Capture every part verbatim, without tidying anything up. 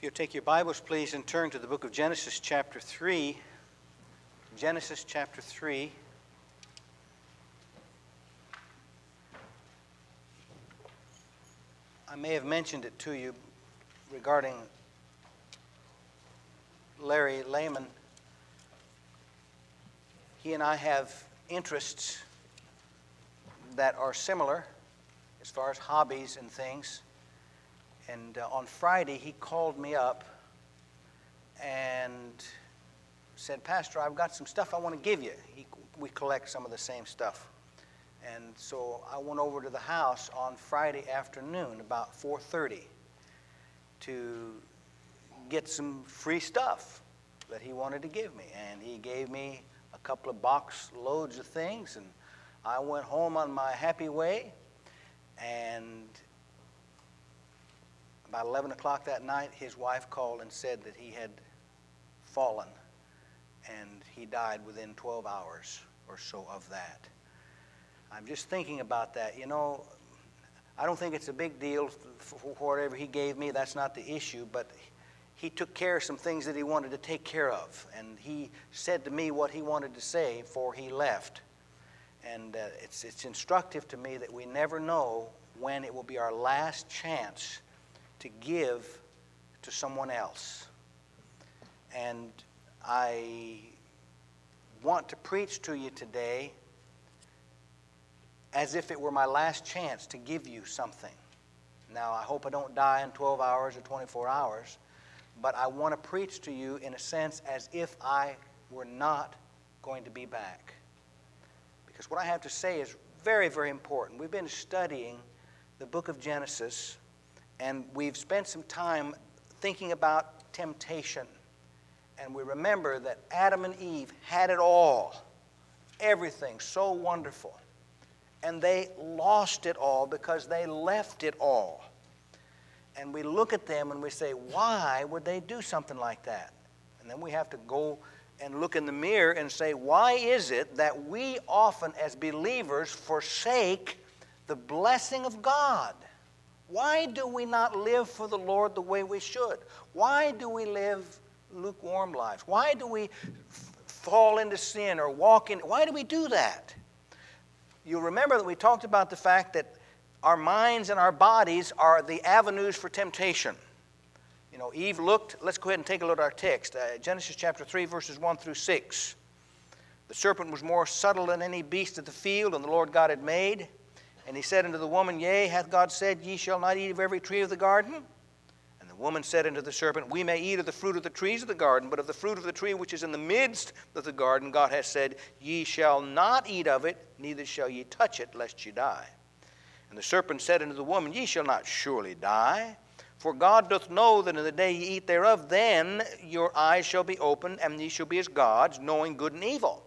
If you'll take your Bibles, please, and turn to the book of Genesis chapter three. Genesis chapter three. I may have mentioned it to you regarding Larry Lehman. He and I have interests that are similar as far as hobbies and things. And uh, on Friday, he called me up and said, Pastor, I've got some stuff I want to give you. He, we collect some of the same stuff. And so I went over to the house on Friday afternoon, about four thirty, to get some free stuff that he wanted to give me. And he gave me a couple of box loads of things, and I went home on my happy way. And about eleven o'clock that night, his wife called and said that he had fallen, and he died within twelve hours or so of that. I'm just thinking about that. You know, I don't think it's a big deal for whatever he gave me. That's not the issue, but he took care of some things that he wanted to take care of, and he said to me what he wanted to say before he left. And uh, it's, it's instructive to me that we never know when it will be our last chance to give to someone else. And I want to preach to you today as if it were my last chance to give you something. Now, I hope I don't die in twelve hours or twenty-four hours, but I want to preach to you in a sense as if I were not going to be back. Because what I have to say is very, very important. We've been studying the book of Genesis, and we've spent some time thinking about temptation. And we remember that Adam and Eve had it all, everything so wonderful. And they lost it all because they left it all. And we look at them and we say, why would they do something like that? And then we have to go and look in the mirror and say, why is it that we often as believers forsake the blessing of God? Why do we not live for the Lord the way we should? Why do we live lukewarm lives? Why do we f- fall into sin or walk in? Why do we do that? You'll remember that we talked about the fact that our minds and our bodies are the avenues for temptation. You know, Eve looked, let's go ahead and take a look at our text. Uh, Genesis chapter three, verses one through six. The serpent was more subtle than any beast of the field, and the Lord God had made. And he said unto the woman, Yea, hath God said, Ye shall not eat of every tree of the garden? And the woman said unto the serpent, We may eat of the fruit of the trees of the garden, but of the fruit of the tree which is in the midst of the garden, God hath said, Ye shall not eat of it, neither shall ye touch it, lest ye die. And the serpent said unto the woman, Ye shall not surely die. For God doth know that in the day ye eat thereof, then your eyes shall be opened, and ye shall be as gods, knowing good and evil.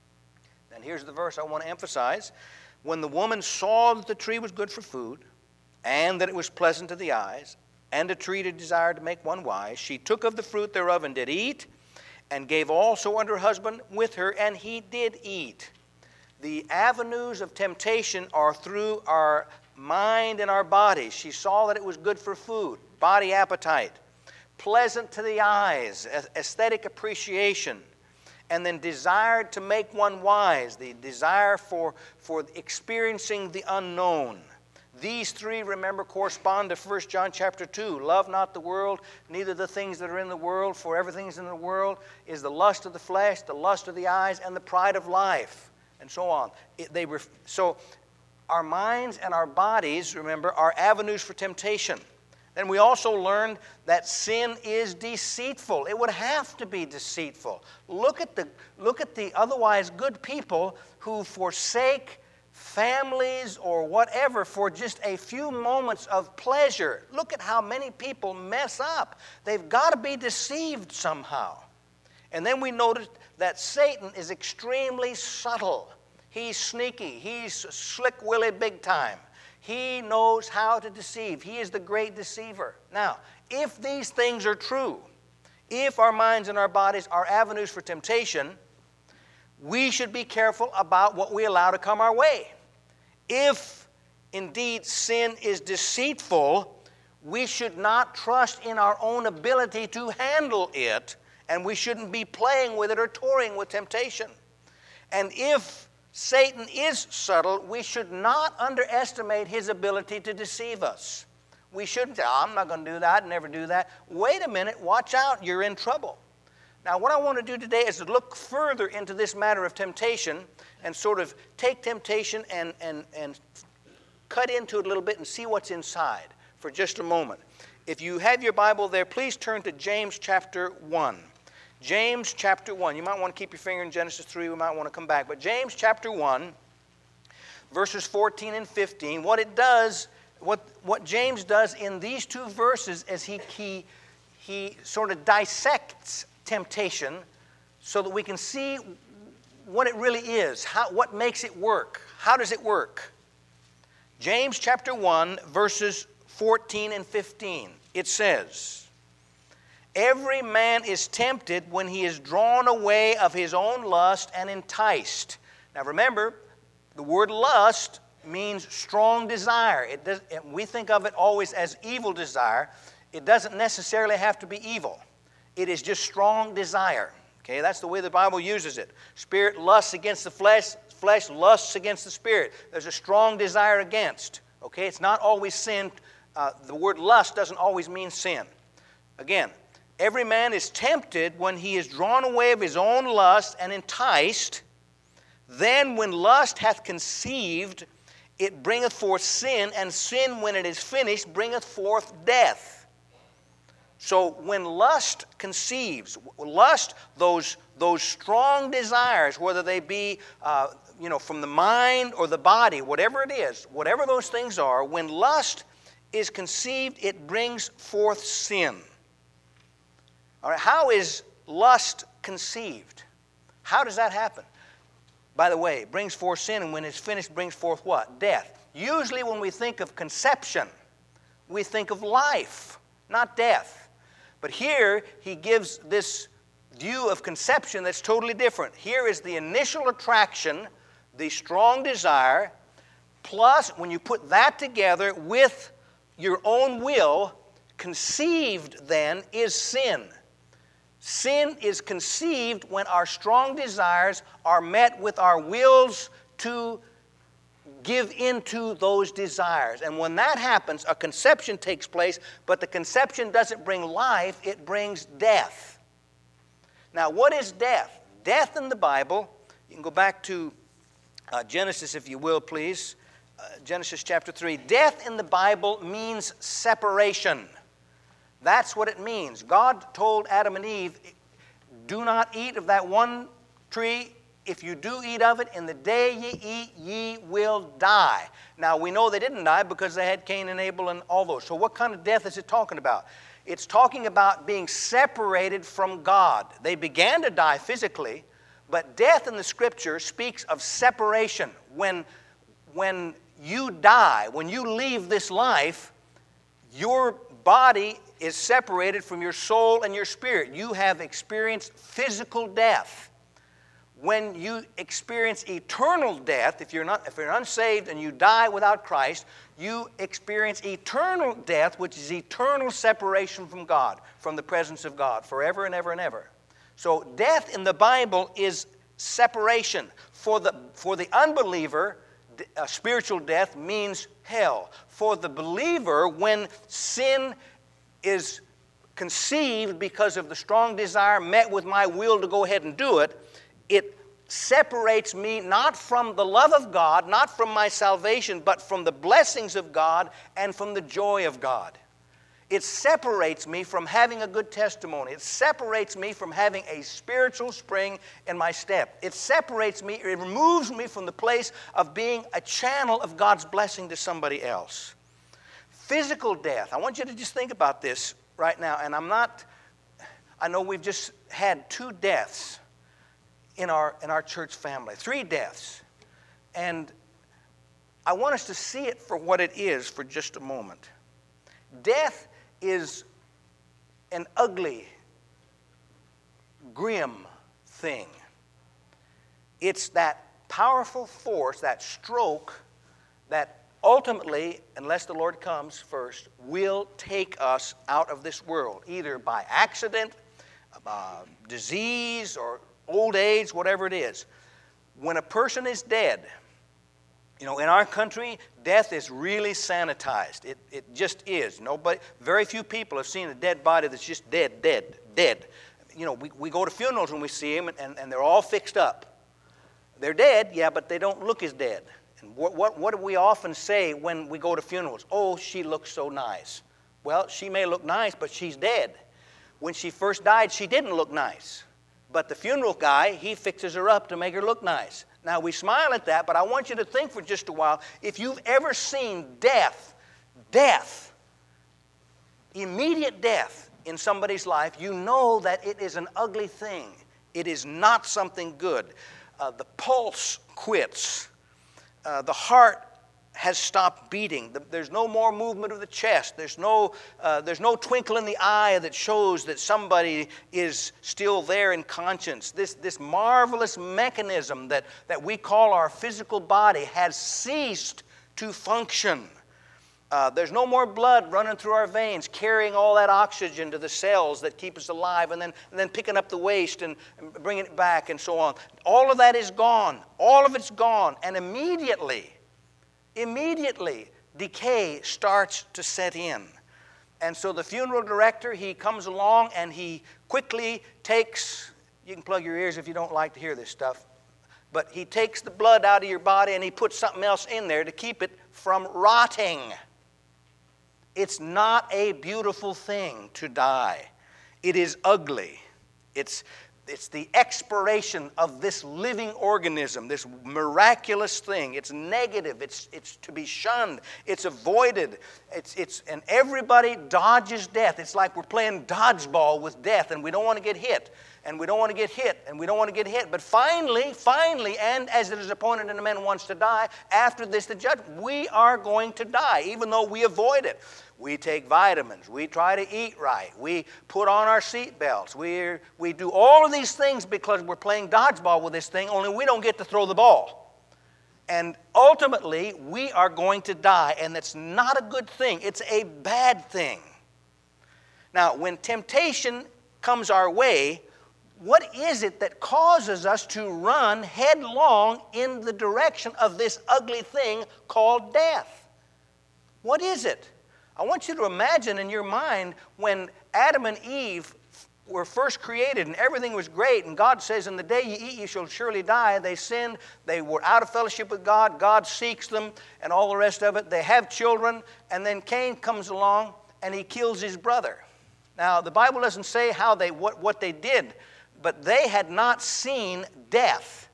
And here's the verse I want to emphasize. When the woman saw that the tree was good for food, and that it was pleasant to the eyes, and a tree to desire to make one wise, she took of the fruit thereof and did eat, and gave also unto her husband with her, and he did eat. The avenues of temptation are through our mind and our bodies. She saw that it was good for food, body appetite, pleasant to the eyes, aesthetic appreciation, and then desired to make one wise, the desire for, for experiencing the unknown. These three, remember, correspond to First John chapter two. Love not the world, neither the things that are in the world, for everything that's in the world is the lust of the flesh, the lust of the eyes, and the pride of life, and so on. It, they ref- so our minds and our bodies, remember, are avenues for temptation. Then we also learned that sin is deceitful. It would have to be deceitful. Look at the, look at the otherwise good people who forsake families or whatever for just a few moments of pleasure. Look at how many people mess up. They've got to be deceived somehow. And then we noticed that Satan is extremely subtle. He's sneaky. He's slick Willie big time. He knows how to deceive. He is the great deceiver. Now, if these things are true, if our minds and our bodies are avenues for temptation, we should be careful about what we allow to come our way. If indeed sin is deceitful, we should not trust in our own ability to handle it, and we shouldn't be playing with it or toying with temptation. And if Satan is subtle, we should not underestimate his ability to deceive us. We shouldn't say, oh, I'm not going to do that, I'd never do that. Wait a minute, watch out, you're in trouble. Now, what I want to do today is to look further into this matter of temptation and sort of take temptation and, and, and cut into it a little bit and see what's inside for just a moment. If you have your Bible there, please turn to James chapter one. James chapter one. You might want to keep your finger in Genesis three. We might want to come back. But James chapter one, verses fourteen and fifteen, what it does, what, what James does in these two verses is he, he, he sort of dissects temptation so that we can see what it really is, how, what makes it work, how does it work. James chapter one, verses fourteen and fifteen. It says, every man is tempted when he is drawn away of his own lust and enticed. Now remember, the word lust means strong desire. It does, we think of it always as evil desire. It doesn't necessarily have to be evil. It is just strong desire. Okay, that's the way the Bible uses it. Spirit lusts against the flesh, flesh lusts against the spirit. There's a strong desire against. Okay, it's not always sin. Uh, the word lust doesn't always mean sin. Again, every man is tempted when he is drawn away of his own lust and enticed. Then when lust hath conceived, it bringeth forth sin, and sin, when it is finished, bringeth forth death. So when lust conceives, lust, those, those strong desires, whether they be uh, you know, from the mind or the body, whatever it is, whatever those things are, when lust is conceived, it brings forth sin. All right, how is lust conceived? How does that happen? By the way, it brings forth sin, and when it's finished, brings forth what? Death. Usually when we think of conception, we think of life, not death. But here, he gives this view of conception that's totally different. Here is the initial attraction, the strong desire, plus when you put that together with your own will, conceived then is sin. Sin is conceived when our strong desires are met with our wills to give into those desires. And when that happens, a conception takes place, but the conception doesn't bring life, it brings death. Now, what is death? Death in the Bible, you can go back to uh, Genesis, if you will, please. Uh, Genesis chapter three. Death in the Bible means separation. That's what it means. God told Adam and Eve, do not eat of that one tree. If you do eat of it, in the day ye eat, ye will die. Now, we know they didn't die because they had Cain and Abel and all those. So what kind of death is it talking about? It's talking about being separated from God. They began to die physically, but death in the Scripture speaks of separation. When, when you die, when you leave this life, your body is separated from your soul and your spirit. You have experienced physical death. When you experience eternal death, if you're not, if you're unsaved and you die without Christ, you experience eternal death, which is eternal separation from God, from the presence of God, forever and ever and ever. So death in the Bible is separation. For the, for the unbeliever, uh, spiritual death means hell. For the believer, when sin is conceived because of the strong desire met with my will to go ahead and do it, it separates me not from the love of God, not from my salvation, but from the blessings of God and from the joy of God. It separates me from having a good testimony. It separates me from having a spiritual spring in my step. It separates me, it removes me from the place of being a channel of God's blessing to somebody else. Physical death. I want you to just think about this right now. And I'm not, I know we've just had two deaths in our, in our church family. Three deaths. And I want us to see it for what it is for just a moment. Death is an ugly, grim thing. It's that powerful force, that stroke, that ultimately, unless the Lord comes first, will take us out of this world, either by accident, uh, disease, or old age, whatever it is. When a person is dead, you know, in our country, death is really sanitized. It, it just is. Nobody, very few people have seen a dead body that's just dead, dead, dead. You know, we, we go to funerals and we see them, and, and they're all fixed up. They're dead, yeah, but they don't look as dead. And what, what, what do we often say when we go to funerals? Oh, she looks so nice. Well, she may look nice, but she's dead. When she first died, she didn't look nice. But the funeral guy, he fixes her up to make her look nice. Now, we smile at that, but I want you to think for just a while. If you've ever seen death, death, immediate death in somebody's life, you know that it is an ugly thing. It is not something good. Uh, the pulse quits. Uh, the heart has stopped beating. The, there's no more movement of the chest. There's no, uh, there's no twinkle in the eye that shows that somebody is still there in conscience. This, this marvelous mechanism that, that we call our physical body has ceased to function. Uh, there's no more blood running through our veins, carrying all that oxygen to the cells that keep us alive, and then, and then picking up the waste and, and bringing it back and so on. All of that is gone. All of it's gone. And immediately, immediately, decay starts to set in. And so the funeral director, he comes along and he quickly takes, you can plug your ears if you don't like to hear this stuff, but he takes the blood out of your body and he puts something else in there to keep it from rotting. It's not a beautiful thing to die. It is ugly. It's, it's the expiration of this living organism, this miraculous thing. It's negative. It's, it's to be shunned. It's avoided. It's, it's, and everybody dodges death. It's like we're playing dodgeball with death, and we don't want to get hit. And we don't want to get hit, and we don't want to get hit. But finally, finally, and as it is appointed in a man wants to die, after this the judgment, we are going to die, even though we avoid it. We take vitamins. We try to eat right. We put on our seat belts. We we do all of these things because we're playing dodgeball with this thing, only we don't get to throw the ball. And ultimately, we are going to die, and that's not a good thing. It's a bad thing. Now, when temptation comes our way, what is it that causes us to run headlong in the direction of this ugly thing called death? What is it? I want you to imagine in your mind when Adam and Eve were first created and everything was great, and God says, in the day you eat, you shall surely die. They sinned. They were out of fellowship with God. God seeks them and all the rest of it. They have children, and then Cain comes along and he kills his brother. Now, the Bible doesn't say how they, what, what they did, but they had not seen death,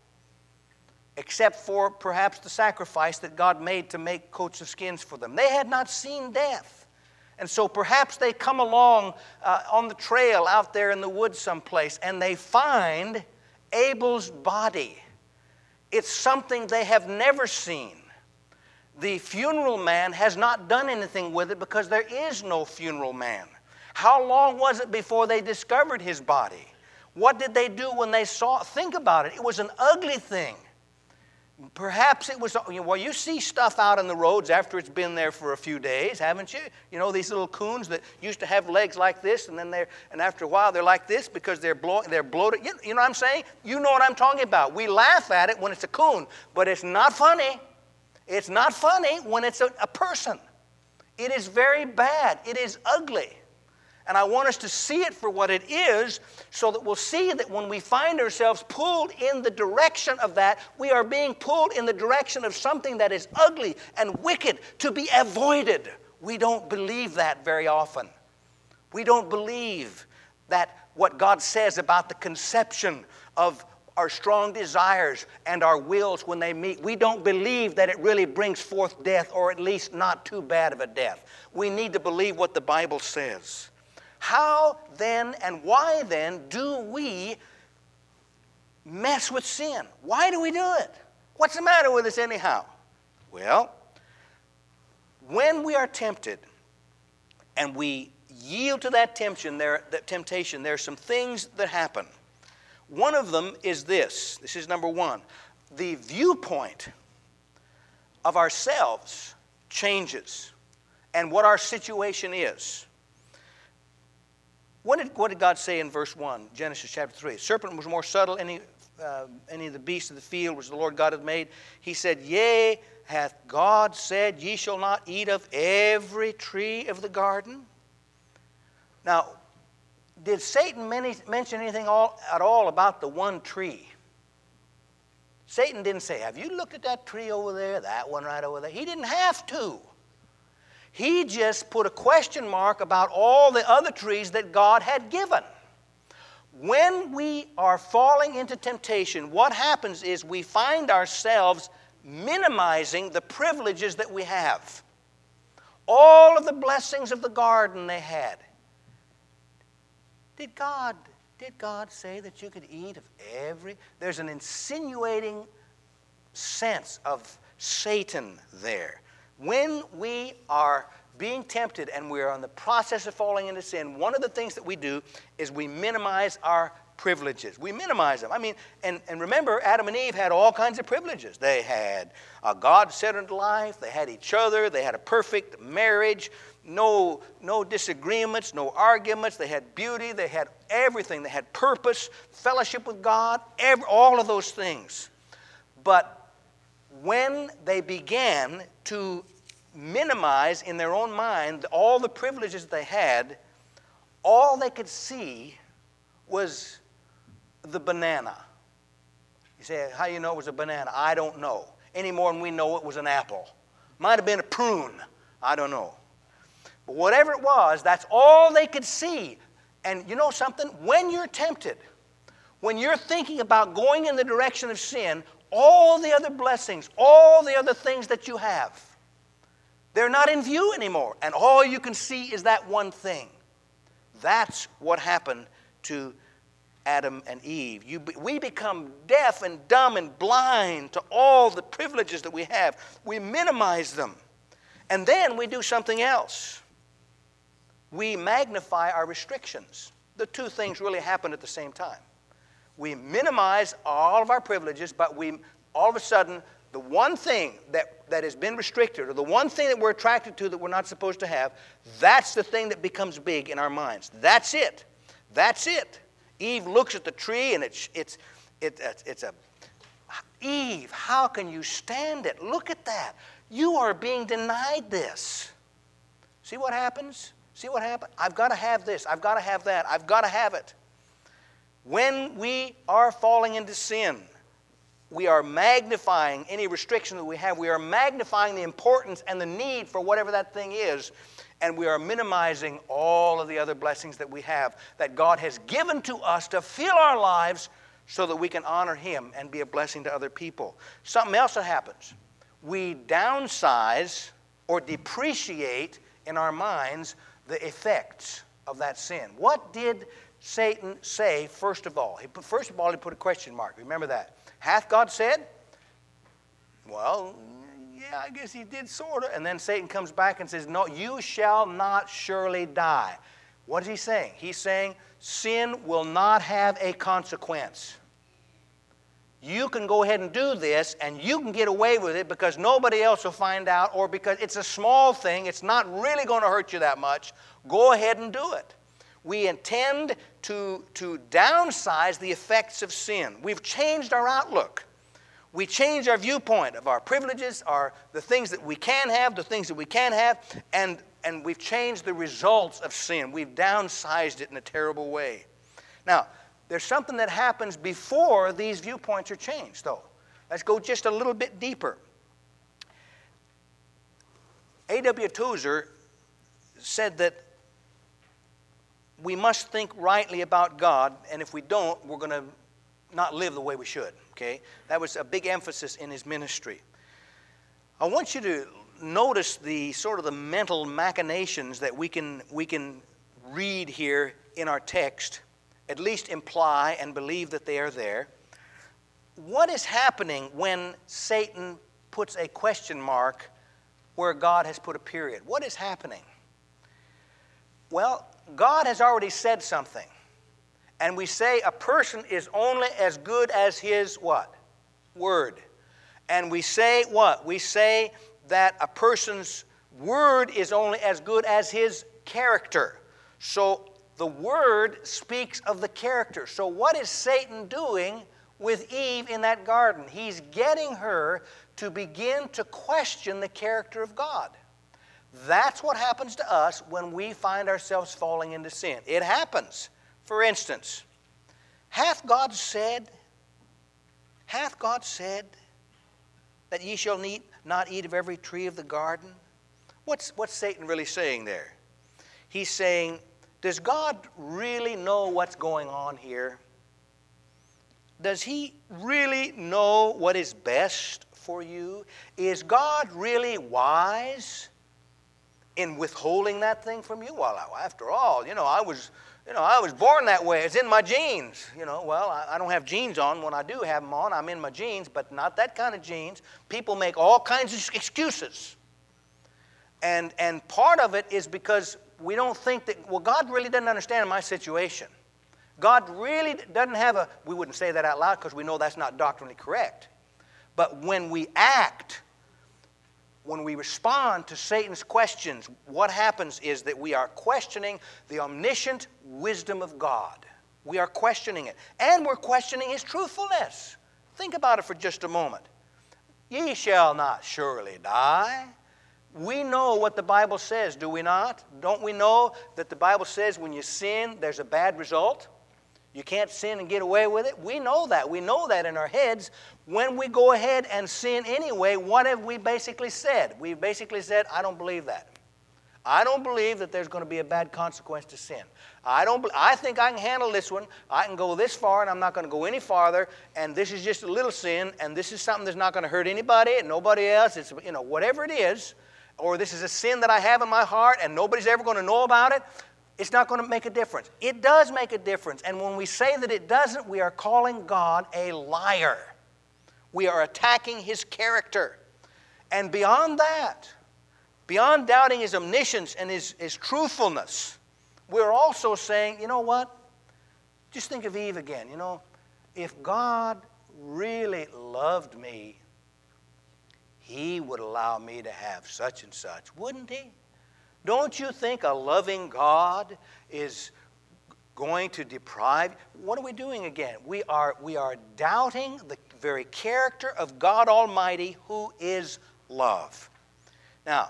except for perhaps the sacrifice that God made to make coats of skins for them. They had not seen death. And so perhaps they come along uh, on the trail out there in the woods someplace, and they find Abel's body. It's something they have never seen. The funeral man has not done anything with it because there is no funeral man. How long was it before they discovered his body? What did they do when they saw it? Think about it. It was an ugly thing. Perhaps it was, well, you see stuff out on the roads after it's been there for a few days, haven't you? You know, these little coons that used to have legs like this, and then they're, and after a while they're like this because they're, blow, they're bloated. You, you know what I'm saying? You know what I'm talking about. We laugh at it when it's a coon, but it's not funny. It's not funny when it's a, a person. It is very bad. It is ugly. And I want us to see it for what it is so that we'll see that when we find ourselves pulled in the direction of that, we are being pulled in the direction of something that is ugly and wicked to be avoided. We don't believe that very often. We don't believe that what God says about the conception of our strong desires and our wills when they meet. We don't believe that it really brings forth death, or at least not too bad of a death. We need to believe what the Bible says. How then and why then do we mess with sin? Why do we do it? What's the matter with us anyhow? Well, when we are tempted and we yield to that temptation, there, that temptation, there are some things that happen. One of them is this. This is number one. The viewpoint of ourselves changes and what our situation is. What did, what did God say in verse one, Genesis chapter three? Serpent was more subtle than any, uh, any of the beasts of the field which the Lord God hath made. He said, Yea, hath God said, Ye shall not eat of every tree of the garden? Now, did Satan mention anything all, at all about the one tree? Satan didn't say, have you looked at that tree over there, that one right over there? He didn't have to. He just put a question mark about all the other trees that God had given. When we are falling into temptation, what happens is we find ourselves minimizing the privileges that we have. All of the blessings of the garden they had. Did God, did God say that you could eat of every? There's an insinuating sense of Satan there. When we are being tempted and we are in the process of falling into sin, one of the things that we do is we minimize our privileges. We minimize them. I mean, and, and remember, Adam and Eve had all kinds of privileges. They had a God-centered life. They had each other. They had a perfect marriage. No, no disagreements, no arguments. They had beauty. They had everything. They had purpose, fellowship with God, every, all of those things. But when they began to minimize in their own mind all the privileges that they had, all they could see was the banana. You say, how do you know it was a banana? I don't know. Any more than we know it was an apple. Might have been a prune. I don't know. But whatever it was, that's all they could see. And you know something? When you're tempted, when you're thinking about going in the direction of sin, all the other blessings, all the other things that you have, they're not in view anymore. And all you can see is that one thing. That's what happened to Adam and Eve. You, we become deaf and dumb and blind to all the privileges that we have. We minimize them. And then we do something else. We magnify our restrictions. The two things really happen at the same time. We minimize all of our privileges, but we all of a sudden, the one thing that, that has been restricted, or the one thing that we're attracted to that we're not supposed to have, that's the thing that becomes big in our minds. That's it. That's it. Eve looks at the tree and it's, it's, it, it's a, Eve, how can you stand it? Look at that. You are being denied this. See what happens? See what happened? I've got to have this. I've got to have that. I've got to have it. When we are falling into sin, we are magnifying any restriction that we have. We are magnifying the importance and the need for whatever that thing is, and we are minimizing all of the other blessings that we have that God has given to us to fill our lives so that we can honor Him and be a blessing to other people. Something else that happens. We downsize or depreciate in our minds the effects of that sin. What did Satan say first of all? He put, first of all, he put a question mark. Remember that. Hath God said? Well, yeah, I guess he did sort of. And then Satan comes back and says, no, you shall not surely die. What is he saying? He's saying sin will not have a consequence. You can go ahead and do this, and you can get away with it because nobody else will find out, or because it's a small thing, it's not really going to hurt you that much. Go ahead and do it. We intend to, to downsize the effects of sin. We've changed our outlook. We change our viewpoint of our privileges, our, the things that we can have, the things that we can't have, and, and we've changed the results of sin. We've downsized it in a terrible way. Now, there's something that happens before these viewpoints are changed, though. Let's go just a little bit deeper. A W Tozer said that we must think rightly about God, and if we don't, we're going to not live the way we should, okay? That was a big emphasis in his ministry. I want you to notice the sort of the mental machinations that we can, we can read here in our text, at least imply and believe that they are there. What is happening when Satan puts a question mark where God has put a period? What is happening? Well, God has already said something. And we say a person is only as good as his what? Word. And we say what? We say that a person's word is only as good as his character. So the word speaks of the character. So what is Satan doing with Eve in that garden? He's getting her to begin to question the character of God. That's what happens to us when we find ourselves falling into sin. It happens. For instance, hath God said, hath God said that ye shall eat, not eat of every tree of the garden? What's, what's Satan really saying there? He's saying, does God really know what's going on here? Does he really know what is best for you? Is God really wise in withholding that thing from you? Well, after all, you know, I was, you know, I was born that way. It's in my genes. You know, well, I, I don't have jeans on. When I do have them on, I'm in my jeans, but not that kind of jeans. People make all kinds of excuses. And, and part of it is because we don't think that, well, God really doesn't understand my situation. God really doesn't have a, we wouldn't say that out loud because we know that's not doctrinally correct. But when we act, when we respond to Satan's questions, what happens is that we are questioning the omniscient wisdom of God. We are questioning it. And we're questioning his truthfulness. Think about it for just a moment. Ye shall not surely die. We know what the Bible says, do we not? Don't we know that the Bible says when you sin, there's a bad result? You can't sin and get away with it. We know that. We know that in our heads. When we go ahead and sin anyway, what have we basically said? We've basically said, I don't believe that. I don't believe that there's going to be a bad consequence to sin. I don't. I think I can handle this one. I can go this far, and I'm not going to go any farther. And this is just a little sin, and this is something that's not going to hurt anybody and nobody else. It's, you know, whatever it is, or this is a sin that I have in my heart, and nobody's ever going to know about it. It's not going to make a difference. It does make a difference. And when we say that it doesn't, we are calling God a liar. We are attacking his character. And beyond that, beyond doubting his omniscience and his, his truthfulness, we're also saying, you know what? Just think of Eve again. You know, if God really loved me, he would allow me to have such and such, wouldn't he? Don't you think a loving God is going to deprive? What are we doing again? We are, we are doubting the very character of God Almighty, who is love. Now,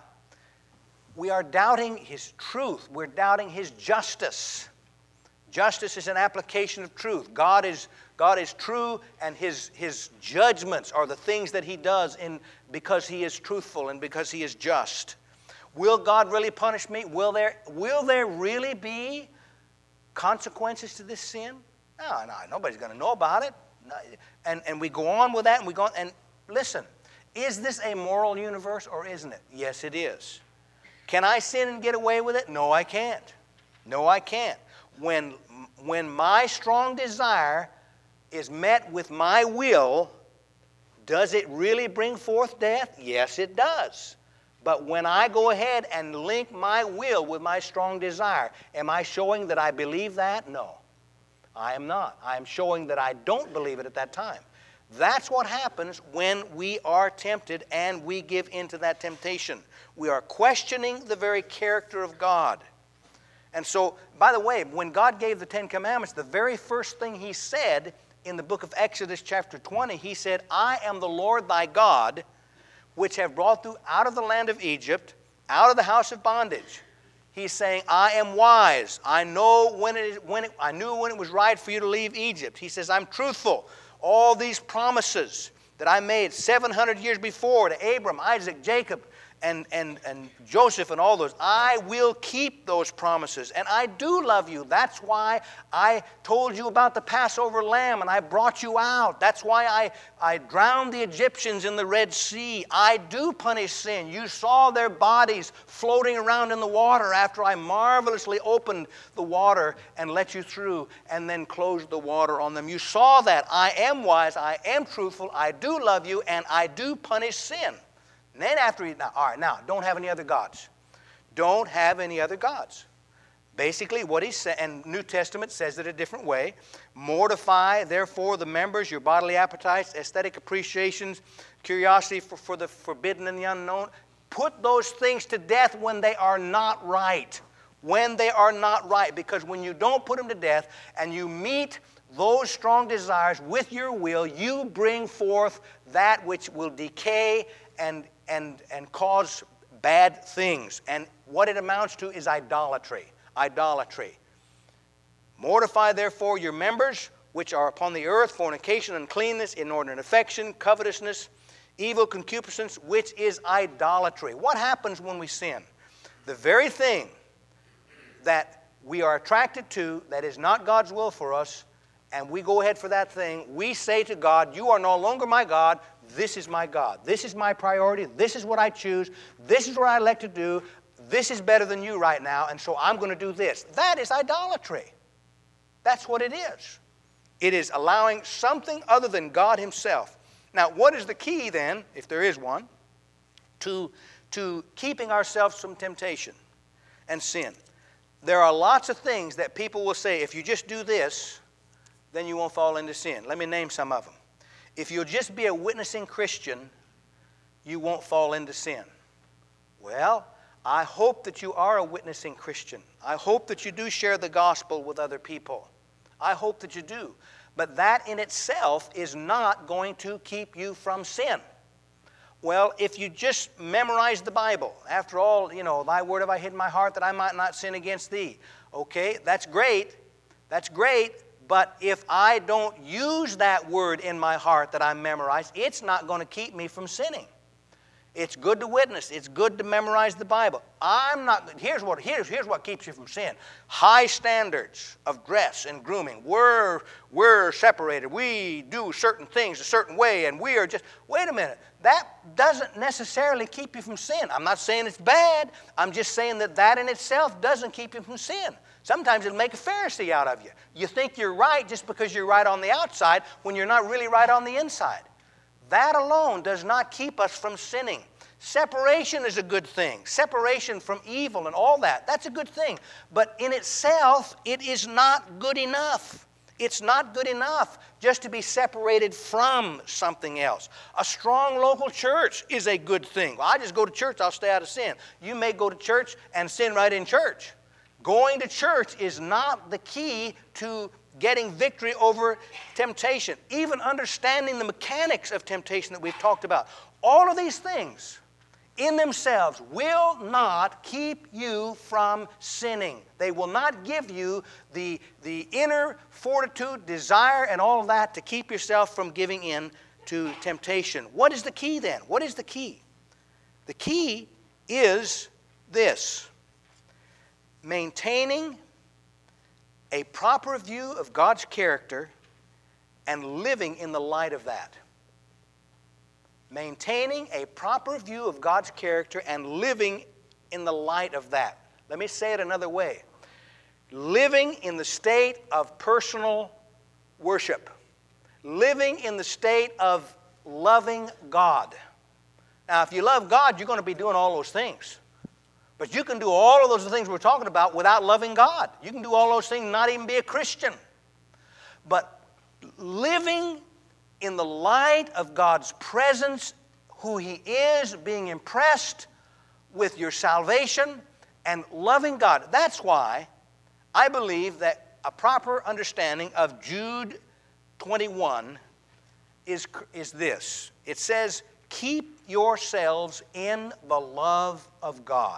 we are doubting his truth. We're doubting his justice. Justice is an application of truth. God is, God is true, and his, his judgments are the things that he does in, because he is truthful and because he is just. Will God really punish me? Will there, will there really be consequences to this sin? No, no, nobody's going to know about it. No, and, and we go on with that, and we go on, and listen, is this a moral universe or isn't it? Yes, it is. Can I sin and get away with it? No, I can't. No, I can't. When, when my strong desire is met with my will, does it really bring forth death? Yes, it does. But when I go ahead and link my will with my strong desire, am I showing that I believe that? No, I am not. I am showing that I don't believe it at that time. That's what happens when we are tempted and we give in to that temptation. We are questioning the very character of God. And so, by the way, when God gave the Ten Commandments, the very first thing he said in the book of Exodus chapter twenty, he said, I am the Lord thy God, which have brought thee out of the land of Egypt, out of the house of bondage. He's saying, I am wise. I know when it is, when it, I knew when it was right for you to leave Egypt. He says, I'm truthful. All these promises that I made seven hundred years before to Abram, Isaac, Jacob, and, and, and Joseph and all those, I will keep those promises. And I do love you. That's why I told you about the Passover lamb and I brought you out. That's why I, I drowned the Egyptians in the Red Sea. I do punish sin. You saw their bodies floating around in the water after I marvelously opened the water and let you through and then closed the water on them. You saw that. I am wise. I am truthful. I do love you and I do punish sin. And then after he, now, all right, now, don't have any other gods. Don't have any other gods. Basically, what he said, and New Testament says it a different way. Mortify, therefore, the members, your bodily appetites, aesthetic appreciations, curiosity for, for the forbidden and the unknown. Put those things to death when they are not right. When they are not right. Because when you don't put them to death and you meet those strong desires with your will, you bring forth that which will decay and, and, and cause bad things. And what it amounts to is idolatry. Idolatry. Mortify therefore your members which are upon the earth, fornication, uncleanness, inordinate affection, covetousness, evil concupiscence, which is idolatry. What happens when we sin? The very thing that we are attracted to that is not God's will for us, and we go ahead for that thing, we say to God, you are no longer my God, this is my God. This is my priority, this is what I choose, this is what I elect to do, this is better than you right now, and so I'm going to do this. That is idolatry. That's what it is. It is allowing something other than God himself. Now, what is the key then, if there is one, to, to keeping ourselves from temptation and sin? There are lots of things that people will say, if you just do this, then you won't fall into sin. Let me name some of them. If you'll just be a witnessing Christian, you won't fall into sin. Well, I hope that you are a witnessing Christian. I hope that you do share the gospel with other people. I hope that you do. But that in itself is not going to keep you from sin. Well, if you just memorize the Bible, after all, you know, thy word have I hid in my heart that I might not sin against thee. Okay, that's great. That's great. But if I don't use that word in my heart that I memorized, it's not going to keep me from sinning. It's good to witness. It's good to memorize the Bible. I'm not, here's what, here's, here's what keeps you from sin. High standards of dress and grooming. We're, we're separated. We do certain things a certain way, and we are just, wait a minute. That doesn't necessarily keep you from sin. I'm not saying it's bad. I'm just saying that that in itself doesn't keep you from sin. Sometimes it'll make a Pharisee out of you. You think you're right just because you're right on the outside when you're not really right on the inside. That alone does not keep us from sinning. Separation is a good thing. Separation from evil and all that, that's a good thing. But in itself, it is not good enough. It's not good enough just to be separated from something else. A strong local church is a good thing. Well, I just go to church, I'll stay out of sin. You may go to church and sin right in church. Going to church is not the key to getting victory over temptation. Even understanding the mechanics of temptation that we've talked about. All of these things in themselves will not keep you from sinning. They will not give you the, the inner fortitude, desire, and all of that to keep yourself from giving in to temptation. What is the key then? What is the key? The key is this: maintaining a proper view of God's character and living in the light of that. Maintaining a proper view of God's character and living in the light of that. Let me say it another way. Living in the state of personal worship. Living in the state of loving God. Now, if you love God, you're going to be doing all those things. But you can do all of those things we're talking about without loving God. You can do all those things and not even be a Christian. But living in the light of God's presence, who He is, being impressed with your salvation and loving God. That's why I believe that a proper understanding of Jude twenty-one is, is this. It says, keep yourselves in the love of God.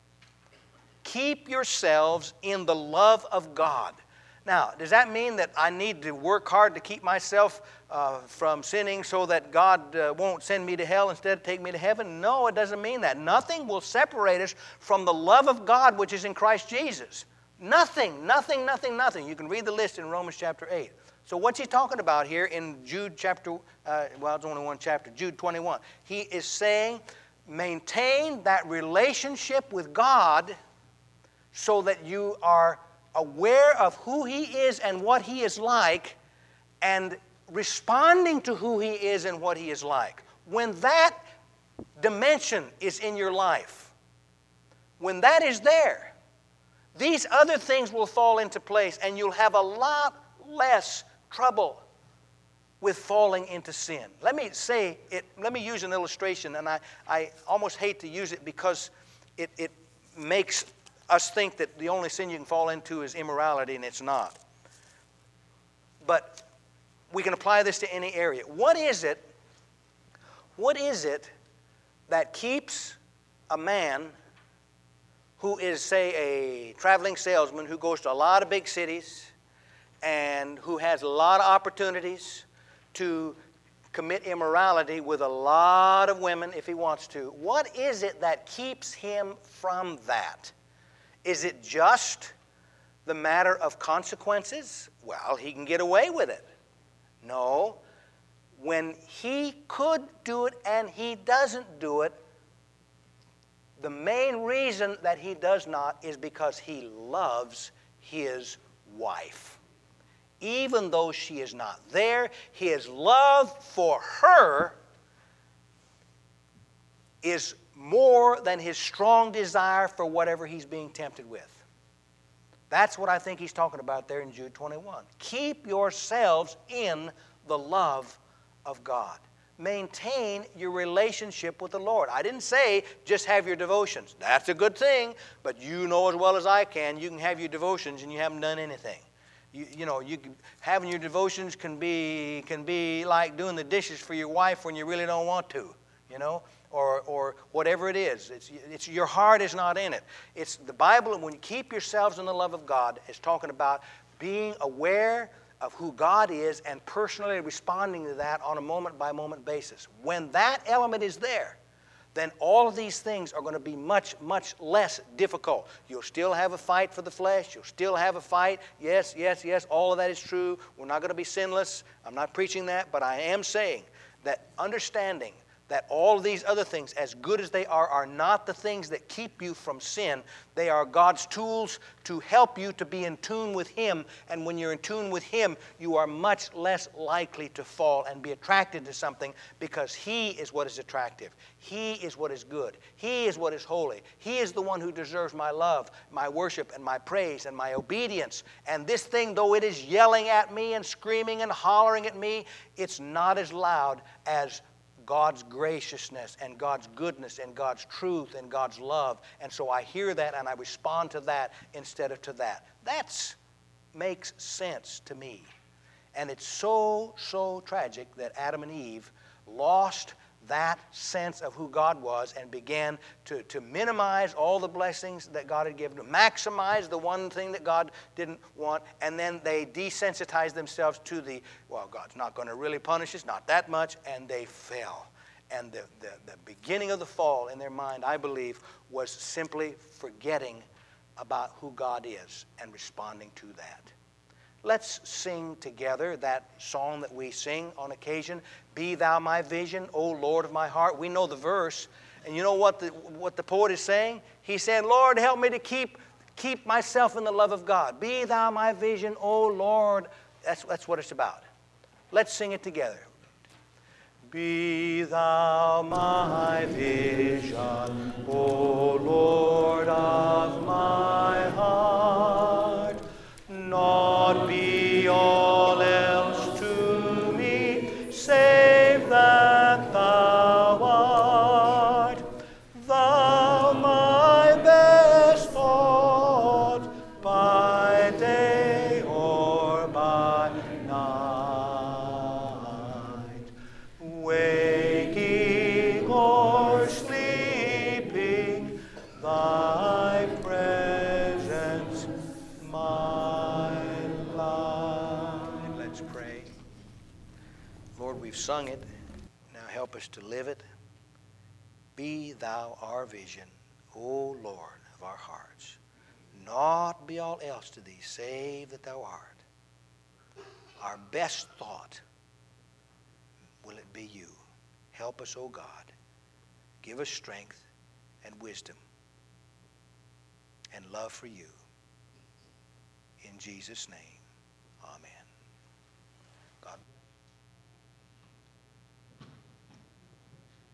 Keep yourselves in the love of God. Now, does that mean that I need to work hard to keep myself uh, from sinning so that God uh, won't send me to hell instead take me to heaven? No, it doesn't mean that. Nothing will separate us from the love of God which is in Christ Jesus. Nothing, nothing, nothing, nothing. You can read the list in Romans chapter eight. So what's he talking about here in Jude chapter, uh, well, it's only one chapter, Jude twenty-one. He is saying, maintain that relationship with God so that you are aware of who He is and what He is like, and responding to who He is and what He is like. When that dimension is in your life, when that is there, these other things will fall into place, and you'll have a lot less trouble with falling into sin. Let me say it, let me use an illustration, and I, I almost hate to use it because it, it makes us think that the only sin you can fall into is immorality, and it's not. But we can apply this to any area. What is it, what is it that keeps a man who is, say, a traveling salesman who goes to a lot of big cities and who has a lot of opportunities to commit immorality with a lot of women if he wants to? What is it that keeps him from that? Is it just the matter of consequences? Well, he can get away with it. No. When he could do it and he doesn't do it, the main reason that he does not is because he loves his wife. Even though she is not there, his love for her is more than his strong desire for whatever he's being tempted with. That's what I think he's talking about there in Jude twenty-one. Keep yourselves in the love of God. Maintain your relationship with the Lord. I didn't say just have your devotions. That's a good thing, but you know as well as I can, you can have your devotions and you haven't done anything. You, you know, you can, having your devotions can be, can be like doing the dishes for your wife when you really don't want to, you know, or, or whatever it is. It's, it's, your heart is not in it. It's the Bible, when you keep yourselves in the love of God, is talking about being aware of who God is and personally responding to that on a moment-by-moment basis. When that element is there, then all of these things are going to be much, much less difficult. You'll still have a fight for the flesh. You'll still have a fight. Yes, yes, yes, all of that is true. We're not going to be sinless. I'm not preaching that, but I am saying that understanding that all of these other things, as good as they are, are not the things that keep you from sin. They are God's tools to help you to be in tune with Him. And when you're in tune with Him, you are much less likely to fall and be attracted to something, because He is what is attractive. He is what is good. He is what is holy. He is the one who deserves my love, my worship, and my praise, and my obedience. And this thing, though it is yelling at me and screaming and hollering at me, it's not as loud as God's graciousness and God's goodness and God's truth and God's love. And so I hear that and I respond to that instead of to that. That makes sense to me. And it's so, so tragic that Adam and Eve lost that sense of who God was and began to, to minimize all the blessings that God had given them, maximize the one thing that God didn't want, and then they desensitized themselves to the, well, God's not going to really punish us, not that much, and they fell. And the, the, the beginning of the fall in their mind, I believe, was simply forgetting about who God is and responding to that. Let's sing together that song that we sing on occasion, Be Thou My Vision, O Lord of my heart. We know the verse, and you know what the, what the poet is saying? He's saying, Lord, help me to keep, keep myself in the love of God. Be Thou my vision, O Lord. That's, that's what it's about. Let's sing it together. Be Thou my vision, O Lord of my heart. Not be all else to me, save that Thou art. Thou my best thought, by day or by night. Waking or sleeping, Thy presence my life. Let's pray. Lord, we've sung it. Now help us to live it. Be Thou our vision, O Lord of our hearts. Not be all else to Thee, save that Thou art. Our best thought, will it be You? Help us, O God. Give us strength and wisdom and love for You. In Jesus' name, amen.